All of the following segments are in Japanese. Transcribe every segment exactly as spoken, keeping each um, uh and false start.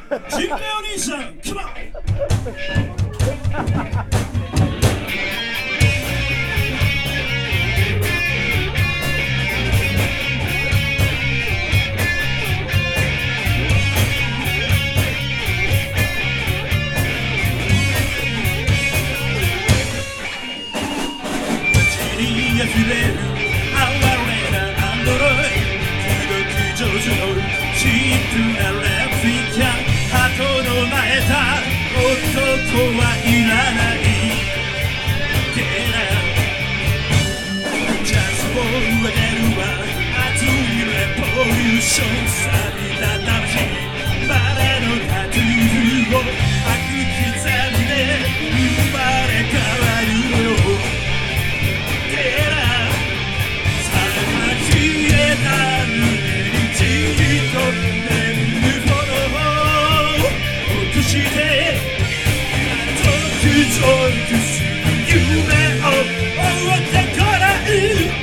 ジンベお兄さん、カモン。街に溢れる哀れなアンドロイド、既読上手のチープなレプリカン、鳩の生えた男はいらないけな、チャンスをあげるわ、熱いレボリューション、錆びた魂、バレのタトゥーを悪刻んで生まれ変わるのよけな、さま消えた胸にじっと眠るほど落としてゾクゾクする夢を追ってこらう、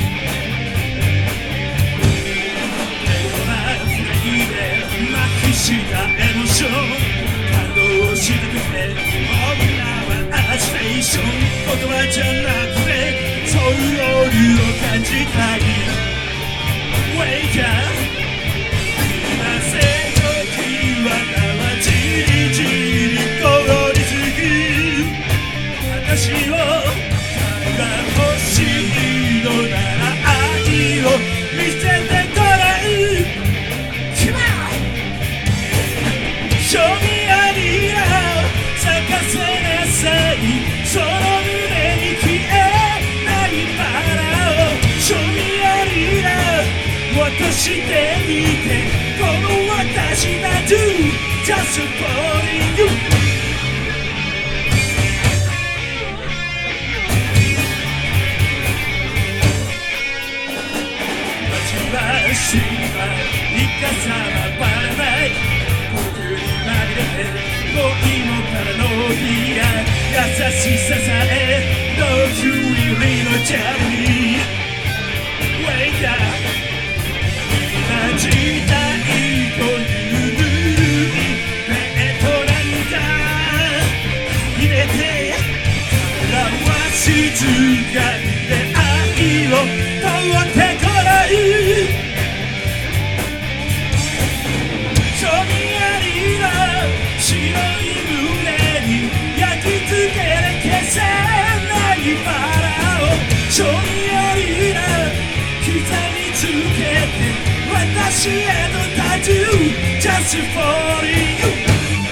レゴなフレイで麻痺したエモーション、感動したくて女はアジテーション、言葉じゃなくてそういう理を感じたい Wake up 今せ時はなじりじり凍りつく私を誰が欲しいのなら愛を見せてごらん Come on 勝利ありな咲かせなさい、その胸に消えないバラを勝利ありな渡してみて、この私だ Do just for you、しばいかさまばらない僕に紛れて恋もパラノイア、優しささえどういうりのジャブに Wake up 今時代というぬるいベッドなんか入れて表しずがいで愛を通ってこらう、白い胸に焼き付ける消せないバラを勝利ありな刻みつけて私へのタトゥー Just for you、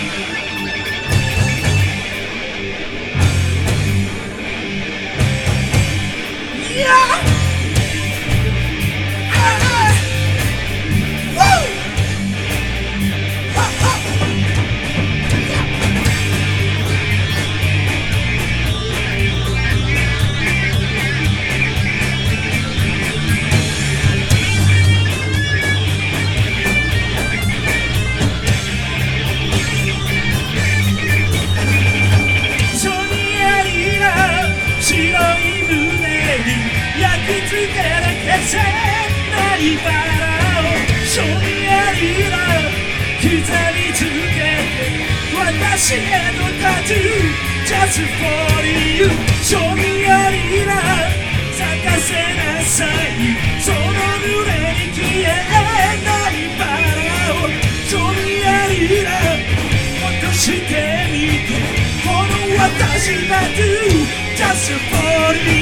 消せないバラを勝利ありな刻みつけて私へのタトゥー Just for you、 勝利ありな咲かせなさい、その胸に消えないバラを勝利ありな落としてみて、この私が Do Just for you